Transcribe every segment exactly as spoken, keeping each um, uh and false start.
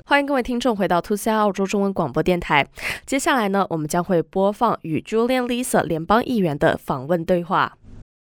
欢迎各位听众回到 two C R 澳洲中文广播电台。接下来呢，我们将会播放与 Julian Leeser 联邦议员的访问对话。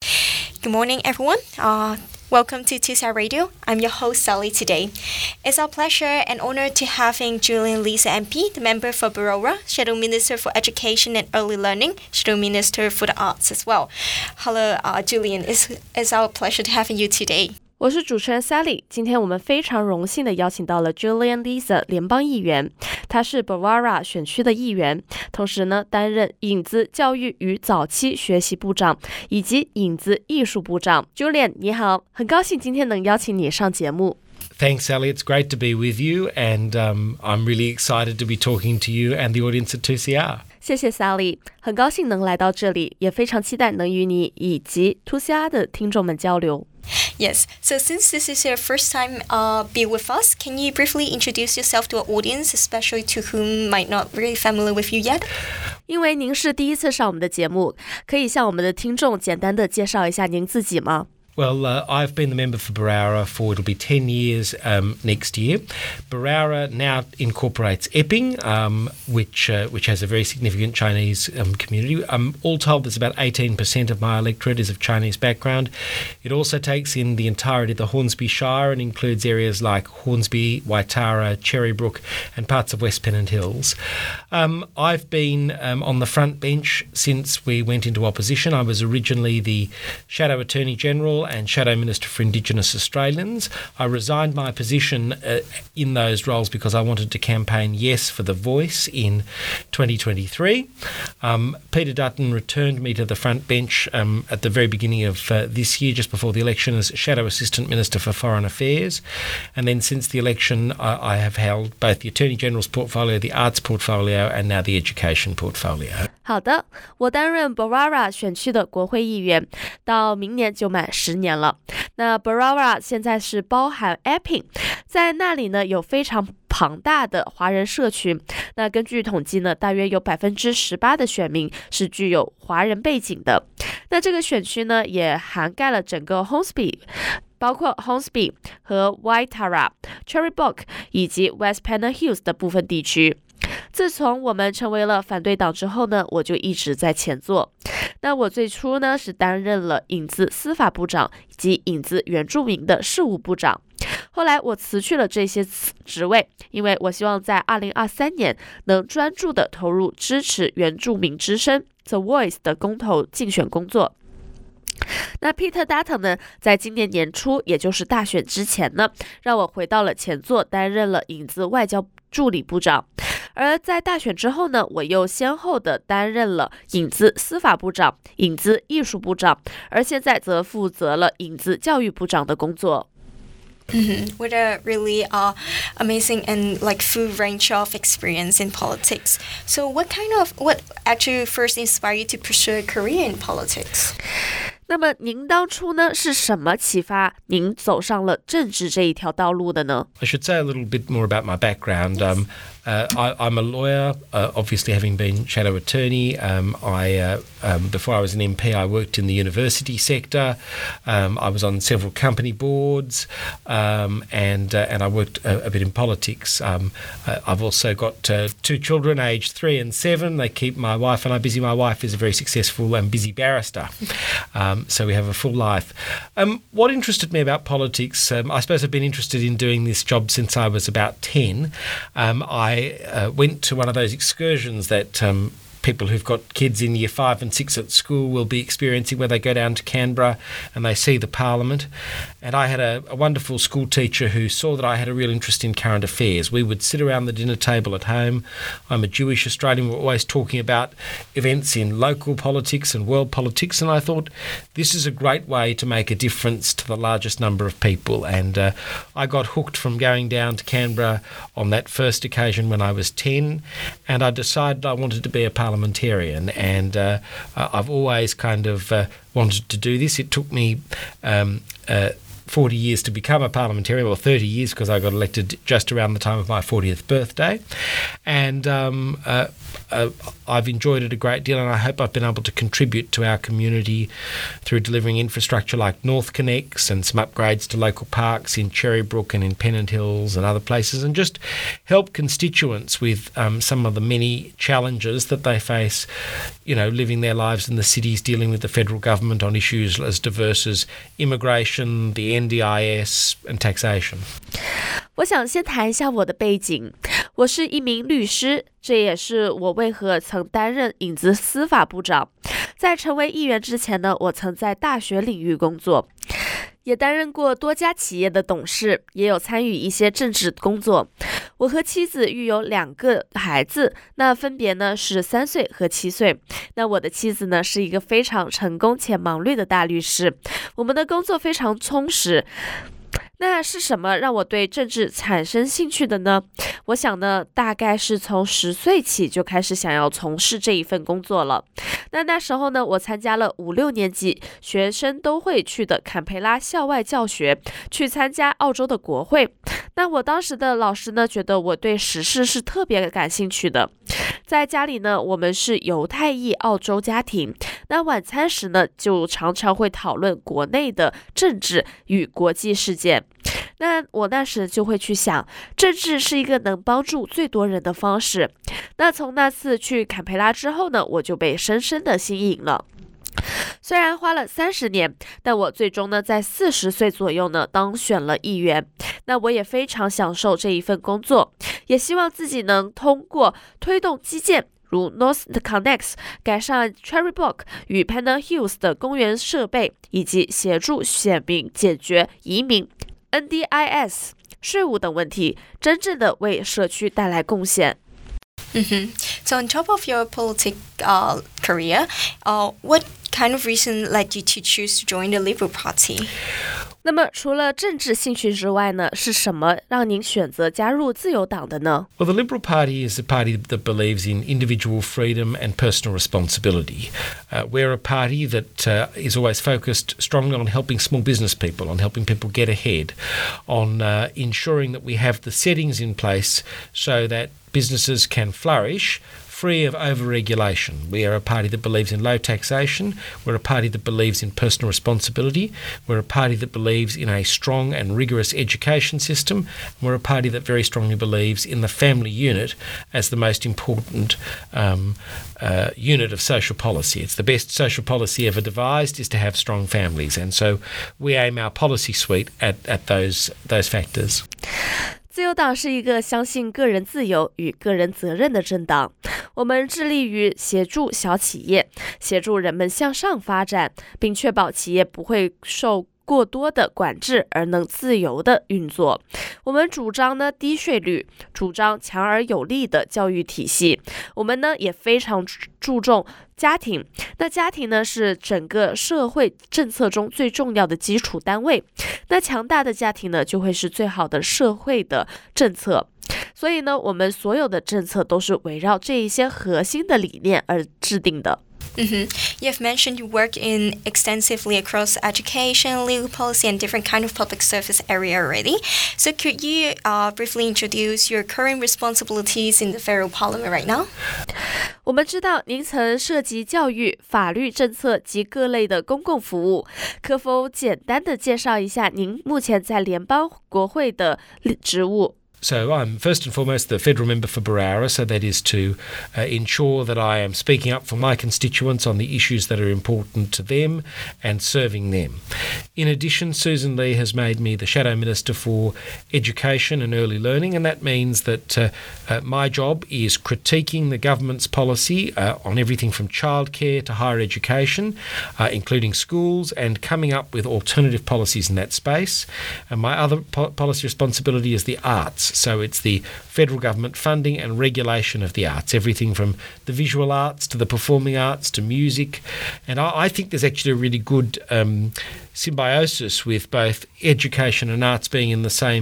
Good morning, everyone. Uh, welcome to two C R Radio. I'm your host, Sally, today. It's our pleasure and honor to having Julian Leeser M P, the member for Berowra, Shadow Minister for Education and Early Learning, Shadow Minister for the Arts as well. Hello, uh, Julian. It's, it's our pleasure to having you today. 我是主持人 Sally， 今天我们非常荣幸的邀请到了 Julian Leeser 联邦议员，他是 Berowra 选区的议员，同时呢担任影子教育与早期学习部长以及影子艺术部长。Julian 你好，很高兴今天能邀请你上节目。 Thanks, Sally. It's great to be with you, and um, I'm really excited to be talking to you and the audience at two C R. 谢谢 Sally， 很高兴能来到这里，也非常期待能与你以及 two C R 的听众们交流。 Yes, so since this is your first time uh, be with us, can you briefly introduce yourself to our audience, especially to whom might not really familiar with you yet? 因为您是第一次上我们的节目，可以向我们的听众简单的介绍一下您自己吗？ Well, uh, I've been the member for Berowra for, it'll be ten years um, next year. Berowra now incorporates Epping, um, which uh, which has a very significant Chinese um, community. Um, all told, there's about eighteen percent of my electorate is of Chinese background. It also takes in the entirety of the Hornsby Shire and includes areas like Hornsby, Waitara, Cherrybrook and parts of West Pennant Hills. Um, I've been um, on the front bench since we went into opposition. I was originally the Shadow Attorney General and Shadow Minister for Indigenous Australians. I resigned my position uh, in those roles because I wanted to campaign yes for the voice in twenty twenty-three. Um, Peter Dutton returned me to the front bench um, at the very beginning of uh, this year, just before the election, as Shadow Assistant Minister for Foreign Affairs. And then since the election, I, I have held both the Attorney General's portfolio, the Arts portfolio, and now the Education portfolio. 好的，我担任 Berowra 选区的国会议员，到明年就满十年了。那 Berowra 现在是包含 Epping， 在那里呢有非常庞大的华人社群。那根据统计呢，大约有 百分之十八 的选民是具有华人背景的。那这个选区呢也涵盖了整个 Hornsby， 包括 Hornsby 和 Waitara、Cherrybrook 以及 West Pennant Hills 的部分地区。自从我们成为了反对党之后呢，我就一直在前座。那我最初呢是担任了影子司法部长以及影子原住民的事务部长。后来我辞去了这些职位，因为我希望在二零二三年能专注的投入支持原住民之声 The Voice 的公投竞选工作。那 Peter Dutton 呢，在今年年初，也就是大选之前呢，让我回到了前座，担任了影子外交助理部长。而在大选之后呢，我又先后的担任了影子司法部长、影子艺术部长，而现在则负责了影子教育部长的工作。 Mm-hmm. What a really uh, amazing and like full range of experience in politics. So what kind of, what actually first inspired you to pursue a career in politics? 那么您当初呢是什么启发您走上了政治这一条道路的呢？ I should say a little bit more about my background. Um, uh, I, I'm a lawyer, uh, obviously having been Shadow Attorney. Um, I, uh, um, before I was an M P, I worked in the university sector. Um, I was on several company boards, um, and uh, and I worked a, a bit in politics. Um, uh, I've also got uh, two children, aged three and seven. They keep my wife and I busy. My wife is a very successful and busy barrister. Um, So we have a full life. Um, what interested me about politics, um, I suppose I've been interested in doing this job since I was about ten. Um, I uh, went to one of those excursions that um, people who've got kids in year five and six at school will be experiencing, where they go down to Canberra and they see the Parliament. And I had a, a wonderful school teacher who saw that I had a real interest in current affairs. We would sit around the dinner table at home. I'm a Jewish Australian. We're always talking about events in local politics and world politics. And I thought, this is a great way to make a difference to the largest number of people. And uh, I got hooked from going down to Canberra on that first occasion when I was ten. And I decided I wanted to be a parliamentarian. And uh, I've always kind of uh, wanted to do this. It took me... Um, uh, forty years to become a parliamentarian, or thirty years because I got elected just around the time of my fortieth birthday. And um, uh, uh, I've enjoyed it a great deal, and I hope I've been able to contribute to our community through delivering infrastructure like North Connects and some upgrades to local parks in Cherrybrook and in Pennant Hills and other places, and just help constituents with um, some of the many challenges that they face, you know, living their lives in the cities, dealing with the federal government on issues as diverse as immigration, the N D I S and taxation. 我想先谈一下我的背景，我是一名律师，这也是我为何曾担任影子司法部长。在成为议员之前呢，我曾在大学领域工作，也担任过多家企业的董事，也有参与一些政治工作。我和妻子育有两个孩子，那分别呢是三岁和七岁。那我的妻子呢是一个非常成功且忙碌的大律师，我们的工作非常充实。那是什么让我对政治产生兴趣的呢？我想呢，大概是从十岁起就开始想要从事这一份工作了。那那时候呢，我参加了五六年级学生都会去的坎培拉校外教学，去参加澳洲的国会。那我当时的老师呢，觉得我对时事是特别感兴趣的。在家里呢，我们是犹太裔澳洲家庭，那晚餐时呢，就常常会讨论国内的政治与国际事件。那我那时就会去想，政治是一个能帮助最多人的方式。那从那次去坎培拉之后呢，我就被深深的吸引了。虽然花了三十年，但我最终呢在四十岁左右呢当选了议员。那我也非常享受这一份工作，也希望自己能通过推动基建，如 North Connects 改善 Cherrybrook 与 Pennant Hills 的公园设备，以及协助选民解决移民、N D I S、税务等问题，真正的为社区带来贡献。 Mm-hmm. So on top of your political uh, career, uh, what kind of reason led you to choose to join the Liberal Party? 那么除了政治兴趣之外呢，是什么让您选择加入自由党的呢？ Well, the Liberal Party is a party that believes in individual freedom and personal responsibility. Uh, we're a party that uh, is always focused strongly on helping small business people, on helping people get ahead, on uh, ensuring that we have the settings in place so that businesses can flourish free of over-regulation. We are a party that believes in low taxation. We're a party that believes in personal responsibility. We're a party that believes in a strong and rigorous education system. We're a party that very strongly believes in the family unit as the most important um, uh, unit of social policy. It's the best social policy ever devised is to have strong families. And so we aim our policy suite at, at those, those factors. 自由党是一个相信个人自由与个人责任的政党，我们致力于协助小企业，协助人们向上发展，并确保企业不会受过多的管制而能自由的运作。我们主张呢低税率，主张强而有力的教育体系。我们呢也非常注重家庭，那家庭呢是整个社会政策中最重要的基础单位。那强大的家庭呢就会是最好的社会的政策。所以呢，我们所有的政策都是围绕这一些核心的理念而制定的。 Mm-hmm. You have mentioned you work in extensively across education, legal policy, and different kind of public service area already. So could you uh, briefly introduce your current responsibilities in the federal parliament right now? 我们知道您曾涉及教育、法律政策及各类的公共服务，可否简单的介绍一下您目前在联邦国会的职务？ So I'm first and foremost the federal member for Berowra, so that is to uh, ensure that I am speaking up for my constituents on the issues that are important to them and serving them. In addition, Susan Lee has made me the Shadow Minister for Education and Early Learning, and that means that uh, uh, my job is critiquing the government's policy uh, on everything from childcare to higher education, uh, including schools, and coming up with alternative policies in that space. And my other po- policy responsibility is the arts. So it's the federal government funding and regulation of the arts, everything from the visual arts to the performing arts to music. And I, I think there's actually a really good um, symbiosis with both education and arts being in the same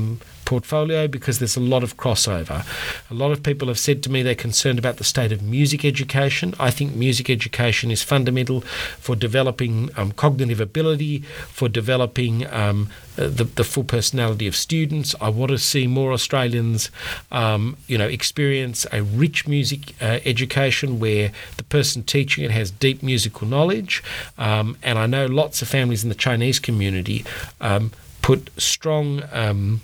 portfolio because there's a lot of crossover. A lot of people have said to me they're concerned about the state of music education. I think music education is fundamental for developing um, cognitive ability, for developing um, the, the full personality of students. I want to see more Australians, um, you know, experience a rich music uh, education where the person teaching it has deep musical knowledge. Um, and I know lots of families in the Chinese community um, put strong um,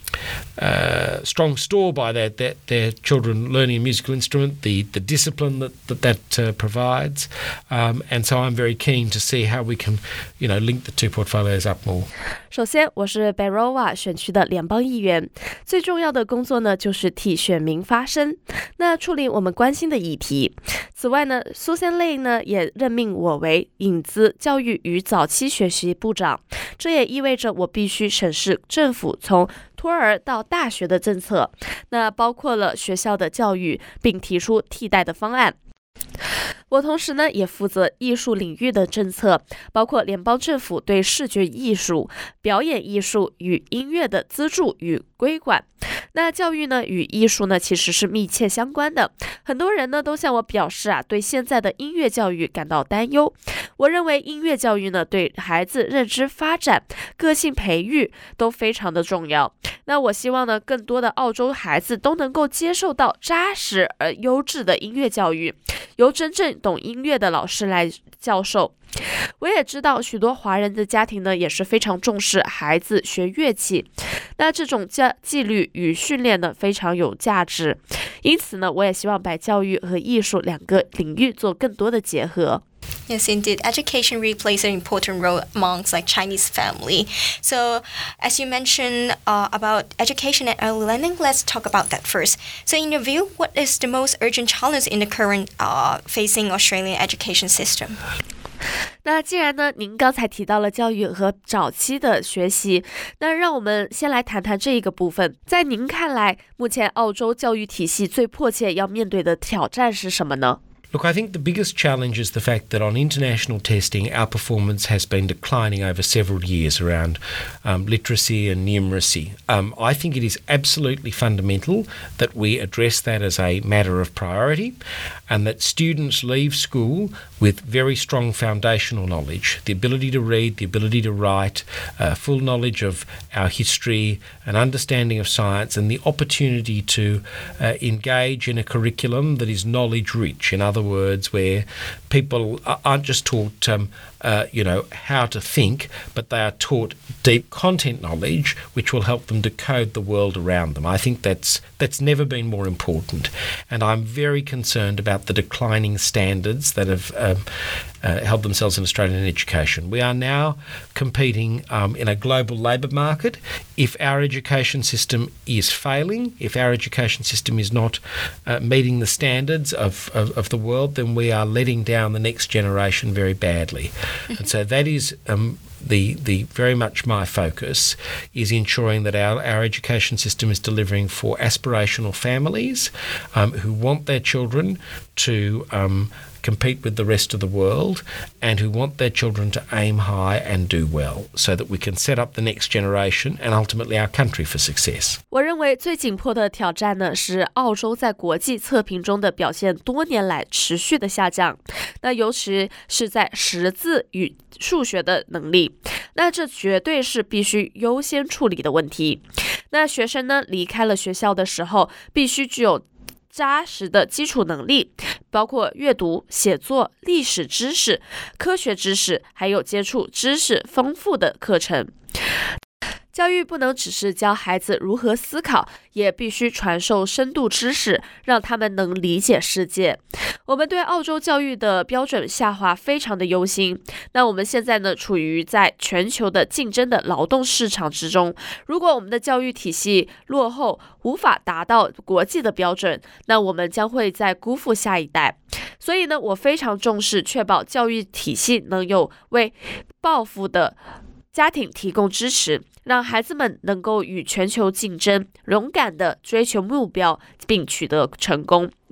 uh, strong store by that, that their children learning a musical instrument, the, the discipline that that, that uh, provides. Um, and so I'm very keen to see how we can, you know, link the two portfolios up more. 首先，我是 Berowra 选区的联邦议员，最重要的工作呢，就是替选民发声，那处理我们关心的议题。此外呢 ，Susan Ley 呢也任命我为引资教育与早期学习部长，这也意味着我必须审视政府从托儿到大学的政策，那包括了学校的教育，并提出替代的方案。我同时呢也负责艺术领域的政策，包括联邦政府对视觉艺术、表演艺术与音乐的资助与规管。那教育呢与艺术呢其实是密切相关的，很多人呢都向我表示啊，对现在的音乐教育感到担忧。我认为音乐教育呢对孩子认知发展、个性培育都非常的重要。那我希望呢更多的澳洲孩子都能够接受到扎实而优质的音乐教育，由真正懂音乐的老师来教授。我也知道许多华人的家庭呢也是非常重视孩子学乐器，那这种纪律与训练呢非常有价值，因此呢我也希望把教育和艺术两个领域做更多的结合。 Yes, indeed. Education really plays an important role amongst like Chinese family. So, as you mentioned uh, about education and early learning, let's talk about that first. So, in your view, what is the most urgent challenge in the current uh, facing Australian education system? 那既然呢您刚才提到了教育和早期的学习，那让我们先来谈谈这一个部分。在您看来，目前澳洲教育体系最迫切要面对的挑战是什么呢？ Look, I think the biggest challenge is the fact that on international testing, our performance has been declining over several years around um, literacy and numeracy. Um, I think it is absolutely fundamental that we address that as a matter of priority and that students leave school with very strong foundational knowledge, the ability to read, the ability to write, uh, full knowledge of our history, an understanding of science, and the opportunity to uh, engage in a curriculum that is knowledge-rich. In other words, where people aren't just taught, um, uh, you know, how to think, but they are taught deep content knowledge, which will help them decode the world around them. I think that's that's never been more important, and I'm very concerned about the declining standards that have um, uh, held themselves in Australian education. We are now competing um, in a global labour market. If our education system is failing, if our education system is not uh, meeting the standards of, of, of the world, then we are letting down the next generation very badly. And so that is um, the the very much my focus, is ensuring that our, our education system is delivering for aspirational families um, who want their children to um, compete with the rest of the world and who want their children to aim high and do well so that we can set up the next generation and ultimately our country for success. 我认为最紧迫的挑战呢是澳洲在国际测评中的表现多年来持续的下降，那尤其是在识字与数学的能力，那这绝对是必须优先处理的问题。那学生呢离开了学校的时候必须具有扎实的基础能力，包括阅读、写作、历史知识、科学知识，还有接触知识丰富的课程。教育不能只是教孩子如何思考，也必须传授深度知识，让他们能理解世界。我们对澳洲教育的标准下滑非常的忧心。那我们现在呢，处于在全球的竞争的劳动市场之中。如果我们的教育体系落后，无法达到国际的标准，那我们将会再辜负下一代。所以呢，我非常重视确保教育体系能有为抱负的家庭提供支持，让孩子们能够与全球竞争，勇敢地追求目标并取得成功。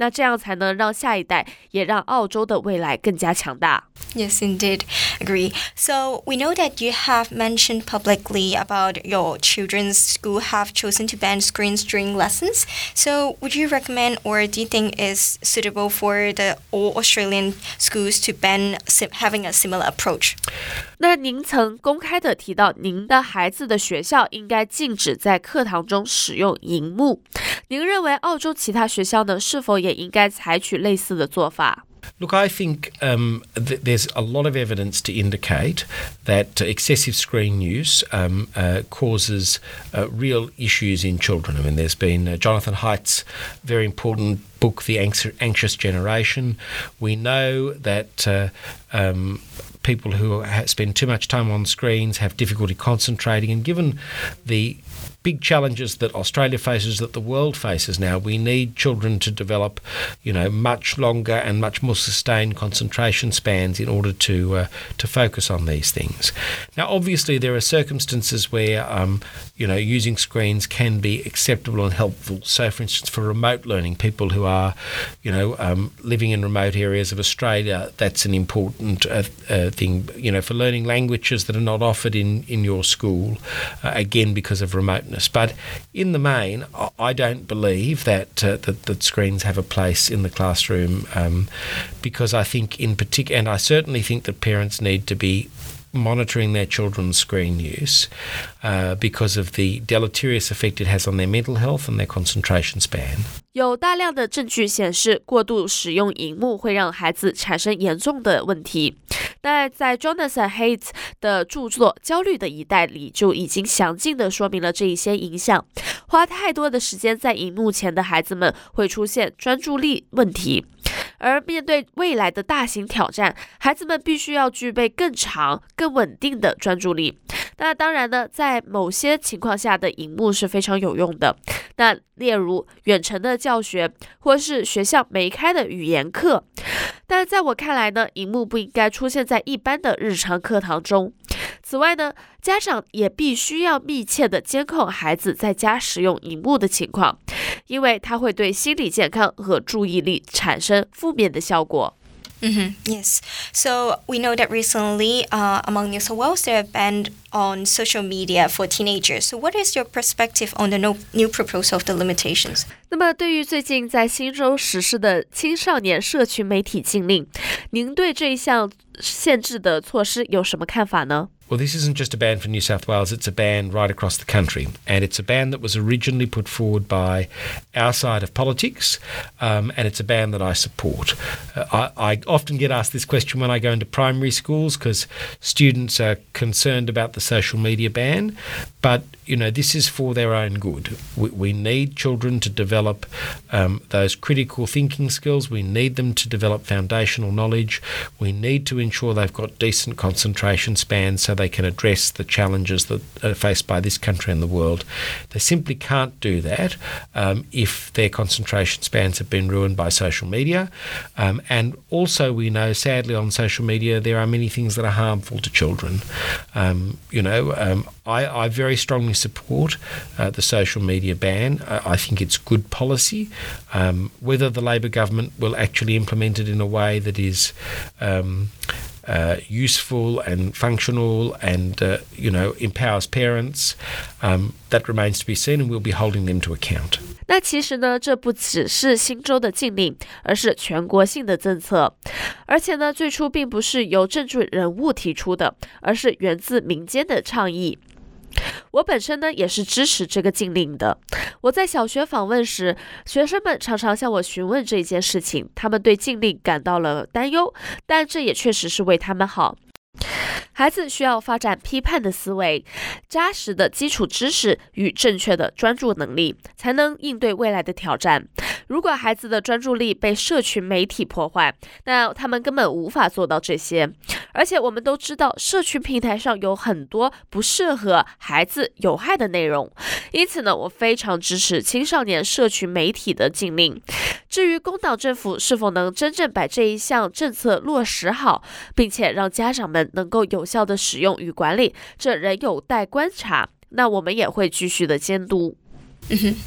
那这样才能让下一代，也让澳洲的未来更加强大。 Yes, indeed. Agree. So we know that you have mentioned publicly about your children's school have chosen to ban screens during lessons. So would you recommend or do you think is suitable for the all Australian schools to ban having a similar approach? 那您曾公开的提到，您的孩子的学校应该禁止在课堂中使用荧幕。您认为澳洲其他学校呢，是否也应该采取类似的做法？ Look, I think um, th- there's a lot of evidence to indicate that uh, excessive screen use um, uh, causes uh, real issues in children. I mean, there's been uh, Jonathan Haidt's very important book, The Anx- Anxious Generation. We know that uh, um, people who ha- spend too much time on screens have difficulty concentrating, and given the big challenges that Australia faces, that the world faces now, we need children to develop, you know, much longer and much more sustained concentration spans in order to uh, to focus on these things. Now, obviously, there are circumstances where, um, you know, using screens can be acceptable and helpful. So, for instance, for remote learning, people who are, you know, um, living in remote areas of Australia, that's an important uh, uh, thing. You know, for learning languages that are not offered in, in your school, uh, again, because of remote. But in the main, I don't believe that, uh, that that screens have a place in the classroom um, because I think in particular, and I certainly think that parents need to be monitoring their children's screen use uh, because of the deleterious effect it has on their mental health and their concentration span. 有大量的证据显示，过度使用荧幕会让孩子产生严重的问题。那在 Jonathan Haidt 的著作《焦虑的一代》里，就已经详尽地说明了这一些影响。花太多的时间在荧幕前的孩子们会出现专注力问题。而面对未来的大型挑战，孩子们必须要具备更长、更稳定的专注力。那当然呢，在某些情况下的荧幕是非常有用的。那例如远程的教学，或是学校没开的语言课。但在我看来呢，荧幕不应该出现在一般的日常课堂中。此外呢，家长也必须要密切的监控孩子在家使用荧幕的情况，因为它会对心理健康和注意力产生负面的效果。 Mm-hmm. Yes. So we know that recently, uh, among New South Wales, they are banned on social media for teenagers. So what is your perspective on the no, new proposal of the limitations? 那么对于最近在新州实施的青少年社群媒体禁令，您对这一项限制的措施有什么看法呢 ？Well, this isn't just a ban for New South Wales, it's a ban right across the country. And it's a ban that was originally put forward by our side of politics, um, and it's a ban that I support. Uh, I, I often get asked this question when I go into primary schools because students are concerned about the social media ban. But, you know, this is for their own good. We, we need children to develop um, those critical thinking skills. We need them to develop foundational knowledge. We need to ensure they've got decent concentration spans so they can address the challenges that are faced by this country and the world. They simply can't do that um, if their concentration spans have been ruined by social media. Um, and also we know, sadly, on social media there are many things that are harmful to children. Um, you know, um, I, I very strongly support uh, the social media ban. I, I think it's good policy. Um, whether the Labor government will actually implement it in a way that is um, Uh, useful and functional and, uh, you know, empowers parents, um, that remains to be seen, and we'll be holding them to account. 那其实呢，这不只是新州的禁令，而是全国性的政策。而且呢，最初并不是由政治人物提出的，而是源自民间的倡议。我本身呢也是支持这个禁令的。我在小学访问时，学生们常常向我询问这件事情，他们对禁令感到了担忧，但这也确实是为他们好。孩子需要发展批判的思维、扎实的基础知识与正确的专注能力，才能应对未来的挑战。如果孩子的专注力被社群媒体破坏，那他们根本无法做到这些。而且我们都知道，社群平台上有很多不适合孩子有害的内容。因此呢，我非常支持青少年社群媒体的禁令。至于工党政府是否能真正把这一项政策落实好，并且让家长们能够有效的使用与管理，这仍有待观察。那我们也会继续的监督。 Mm-hmm.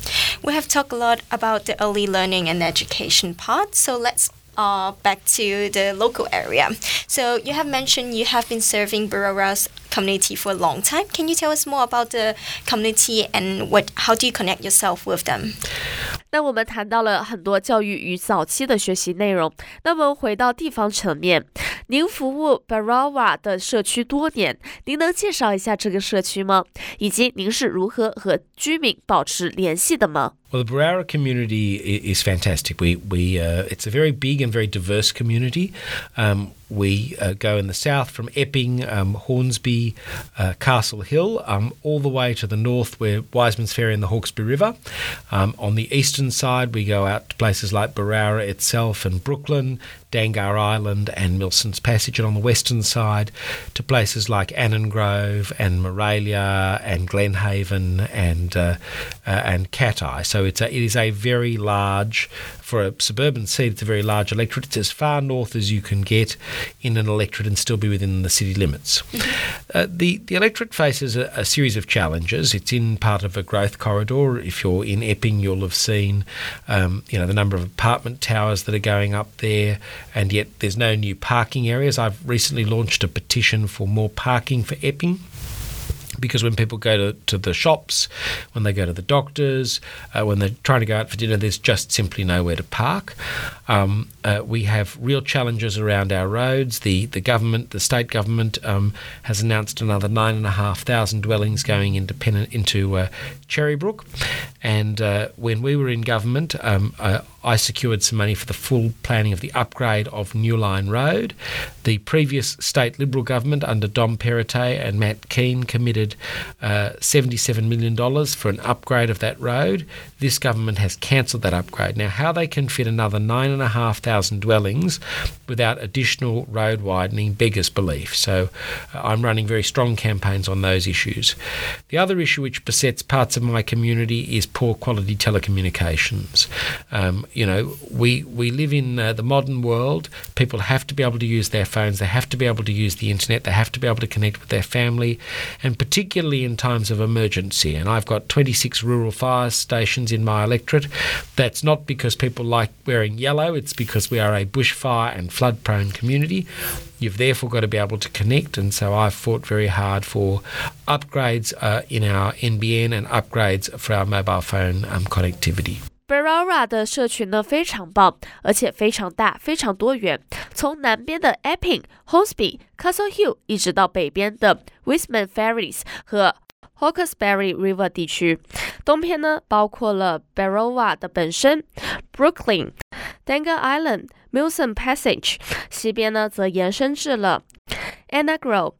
we have talked a lot about the early learning and education part, so let's uh, back to the local area. So you have mentioned you have been serving Barora's community for a long time. Can you tell us more about the community and what how do you connect yourself with them? 那我们谈到了很多教育与早期的学习内容，那么回到地方层面，您服务 Berowra 的社区多年，您能介绍一下这个社区吗？以及您是如何和居民保持联系的吗？ Well, the Berowra community is fantastic. We we uh, it's a very big and very diverse community. Um, we uh, go in the south from Epping, um, Hornsby, uh, Castle Hill, um, all the way to the north where Wiseman's Ferry and the Hawkesbury River. Um, on the eastern side, we go out to places like Berowra itself and Brooklyn, Dangar Island and Milson's Passage, and on the western side to places like Annan Grove and Moralia and Glenhaven and uh, uh, and Cat-Eye. So it's a, it is a very large, for a suburban seat, it's a very large electorate. It's as far north as you can get in an electorate and still be within the city limits. Uh, the, the electorate faces a, a series of challenges. It's in part of a growth corridor. If you're in Epping, you'll have seen um, you know, the number of apartment towers that are going up there, and yet there's no new parking areas. I've recently launched a petition for more parking for Epping, because when people go to, to the shops, when they go to the doctors, uh, when they're trying to go out for dinner, there's just simply nowhere to park. Um, uh, we have real challenges around our roads. The the government, the state government, um, has announced another nine and a half thousand dwellings going independent into uh, Cherrybrook. And uh, when we were in government, um, uh, I secured some money for the full planning of the upgrade of New Line Road. The previous state Liberal government under Dom Perrottet and Matt Keane committed uh, seventy-seven million dollars for an upgrade of that road. This government has cancelled that upgrade. Now, how they can fit another nine and a half thousand dwellings without additional road widening beggars belief. So uh, I'm running very strong campaigns on those issues. The other issue which besets parts of my community is poor quality telecommunications. Um, you know, we we live in uh, the modern world. People have to be able to use their phones. They have to be able to use the internet. They have to be able to connect with their family, and particularly in times of emergency. And I've got twenty-six rural fire stations in my electorate. That's not because people like wearing yellow. It's because we are a bushfire and flood-prone community. You've therefore got to be able to connect, and so I've fought very hard for upgrades uh, in our N B N and upgrades for our mobile phone um, connectivity. Berowra 的社群呢非常棒，而且非常大，非常多元。从南边的 Epping、Hornsby、Castle Hill 一直到北边的 Wiseman Ferries 和 Hawkesbury River 地区，东边呢包括了 Berowra 的本身 Brooklyn、Dangar Island、Milson Passage， 西边呢则延伸至了 Annan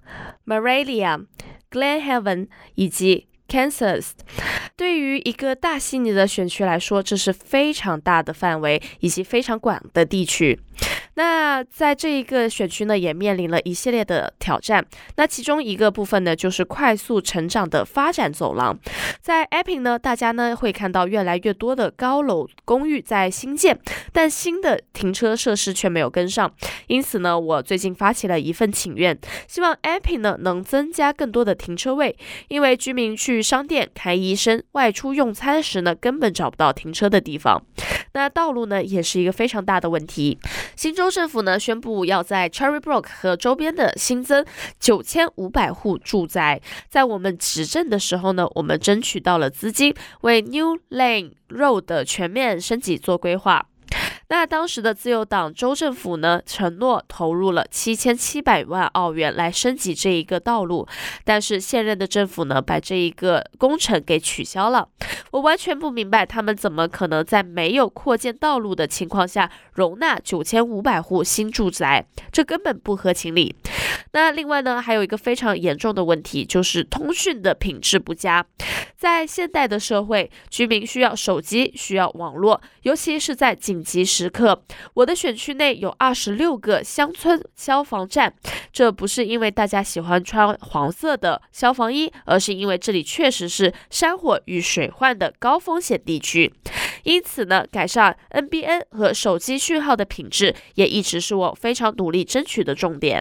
Grove、Moralia、Glenhaven 以及Kansas。 对于一个大悉尼的选区来说，这是非常大的范围以及非常广的地区。那在这一个选区呢，也面临了一系列的挑战。那其中一个部分呢，就是快速成长的发展走廊。在 Epping 呢，大家呢会看到越来越多的高楼公寓在新建，但新的停车设施却没有跟上。因此呢，我最近发起了一份请愿，希望 Epping 呢能增加更多的停车位，因为居民去商店、看医生、外出用餐时呢，根本找不到停车的地方。那道路呢，也是一个非常大的问题。新州政府呢宣布要在 Cherrybrook 和周边的新增九千五百户住宅。在我们执政的时候呢，我们争取到了资金，为 New Lane Road 的全面升级做规划。那当时的自由党州政府呢，承诺投入了七千七百万澳元来升级这一个道路，但是现任的政府呢，把这一个工程给取消了。我完全不明白他们怎么可能在没有扩建道路的情况下容纳九千五百户新住宅，这根本不合情理。那另外呢，还有一个非常严重的问题，就是通讯的品质不佳。在现代的社会，居民需要手机，需要网络，尤其是在紧急时刻。我的选区内有二十六个乡村消防站，这不是因为大家喜欢穿黄色的消防衣，而是因为这里确实是山火与水患的高风险地区。因此呢，改善 N B N 和手机讯号的品质也一直是我非常努力争取的重点。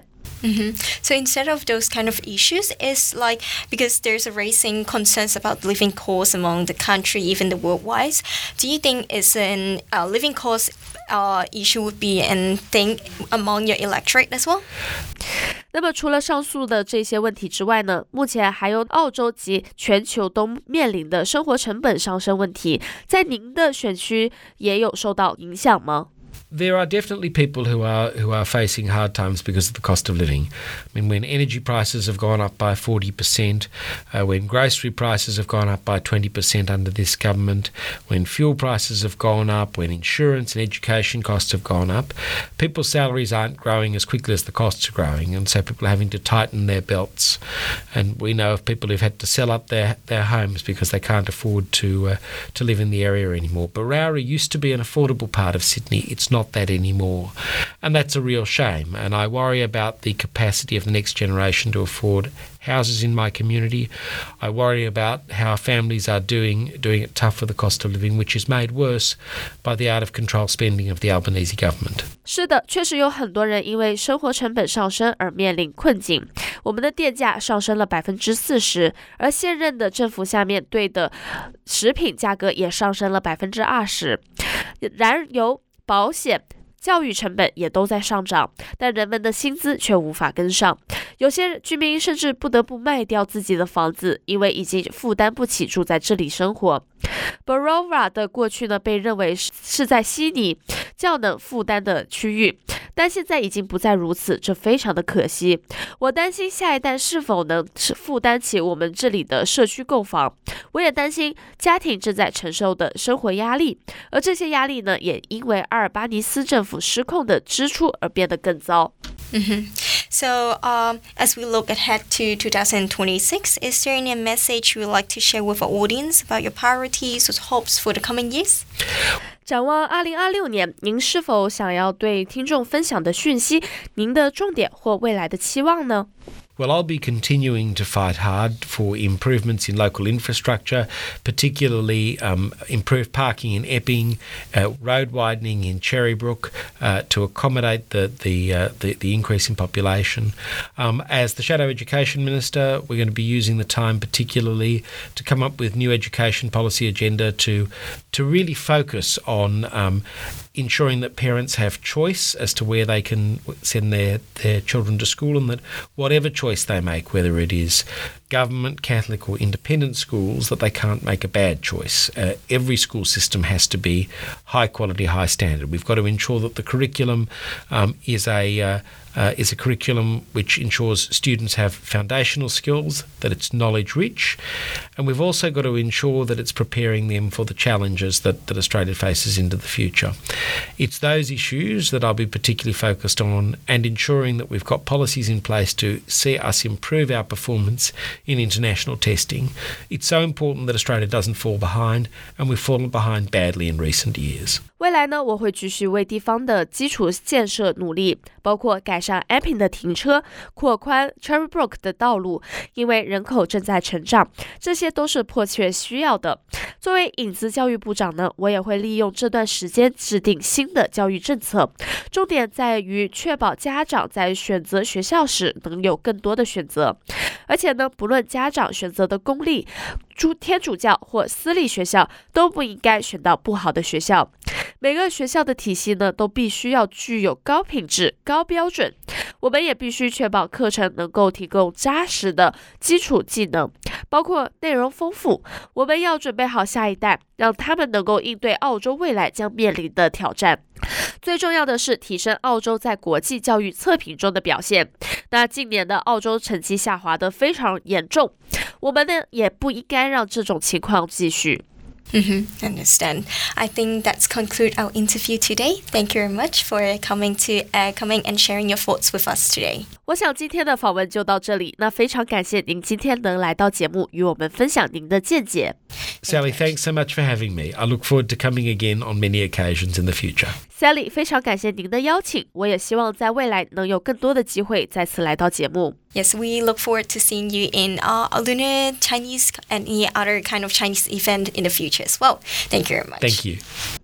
Mm-hmm. So instead of those kind of issues, it's like because there's a raising concerns about living costs among the country, even the worldwide. Do you think it's an uh, living cost uh, issue would be a thing among your electorate as well? 那么除了上述的这些问题之外呢，目前还有澳洲及全球都面临的生活成本上升问题，在您的选区也有受到影响吗 ？There are definitely people who are who are facing hard times because of the cost of living. I mean, when energy prices have gone up by forty percent, uh, when grocery prices have gone up by twenty percent under this government, when fuel prices have gone up, when insurance and education costs have gone up, people's salaries aren't growing as quickly as the costs are growing, and so people are having to tighten their belts. And we know of people who've had to sell up their, their homes because they can't afford to uh, to live in the area anymore. Berowra used to be an affordable part of Sydney. It's not that anymore, and that's a real shame, and I worry about the capacity of the next generation to afford houses in my community. I worry about how families are doing doing it tough for the cost of living, which is made worse by the out of control spending of the Albanese government. 是的，确实有很多人因为生活成本上升而面临困境。我们的电价上升了百分之四十，而现任的政府下面对的食品价格也上升了百分之二十，燃油、保险、教育成本也都在上涨，但人们的薪资却无法跟上。有些居民甚至不得不卖掉自己的房子，因为已经负担不起住在这里生活。Berowra 的过去呢，被认为是在悉尼较能负担的区域，但现在已经不再如此，这非常的可惜。我担心下一代是否能负担起我们这里的社区购房，我也担心家庭正在承受的生活压力，而这些压力呢，也因为阿尔巴尼斯政府失控的支出而变得更糟。 Mm-hmm. So, um, as we look ahead to twenty twenty-six, is there any message you would like to share with our audience about your priorities or hopes for the coming years? 展望二零二六年，您是否想要对听众分享的讯息，您的重点或未来的期望呢 Well, I'll be continuing to fight hard for improvements in local infrastructure, particularly um, improved parking in Epping, uh, road widening in Cherrybrook uh, to accommodate the the, uh, the the increase in population. Um, as the Shadow Education Minister, we're going to be using the time particularly to come up with new education policy agenda to to really focus on um, ensuring that parents have choice as to where they can send their, their children to school, and that whatever choice they make, whether it is government, Catholic or independent schools, that they can't make a bad choice. Uh, every school system has to be high quality, high standard. We've got to ensure that the curriculum um, is a uh, Uh, is a curriculum which ensures students have foundational skills, that it's knowledge rich, and we've also got to ensure that it's preparing them for the challenges that, that Australia faces into the future. It's those issues that I'll be particularly focused on, and ensuring that we've got policies in place to see us improve our performance in international testing. It's so important that Australia doesn't fall behind, and we've fallen behind badly in recent years. 未来呢，我会继续为地方的基础建设努力，包括改善 Epping 的停车、扩宽 Cherrybrook 的道路，因为人口正在成长，这些都是迫切需要的。作为影子教育部长呢，我也会利用这段时间制定新的教育政策，重点在于确保家长在选择学校时能有更多的选择，而且呢，不论家长选择的公立、天主教或私立学校，都不应该选到不好的学校。每个学校的体系呢，都必须要具有高品质、高标准。我们也必须确保课程能够提供扎实的基础技能，包括内容丰富。我们要准备好下一代，让他们能够应对澳洲未来将面临的挑战。最重要的是提升澳洲在国际教育测评中的表现。那近年的澳洲成绩下滑得非常严重，我们呢也不应该让这种情况继续。 Mm-hmm. Understand. I think that's conclude our interview today. Thank you very much for coming to uh, coming and sharing your thoughts with us today. 我想今天的访问就到这里。那非常感谢您今天能来到节目，与我们分享您的见解。 Sally, thanks so much for having me. I look forward to coming again on many occasions in the future. Sally, 非常感谢您的邀请，我也希望在未来能有更多的机会再次来到节目。 Yes, we look forward to seeing you in uh, a Lunar Chinese and any other kind of Chinese event in the future as well. Thank you very much. Thank you.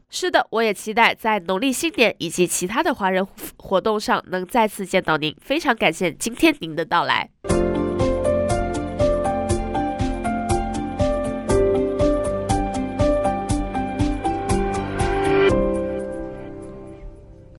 是的，我也期待在农历新年以及其他的华人活动上能再次见到您。非常感谢今天您的到来。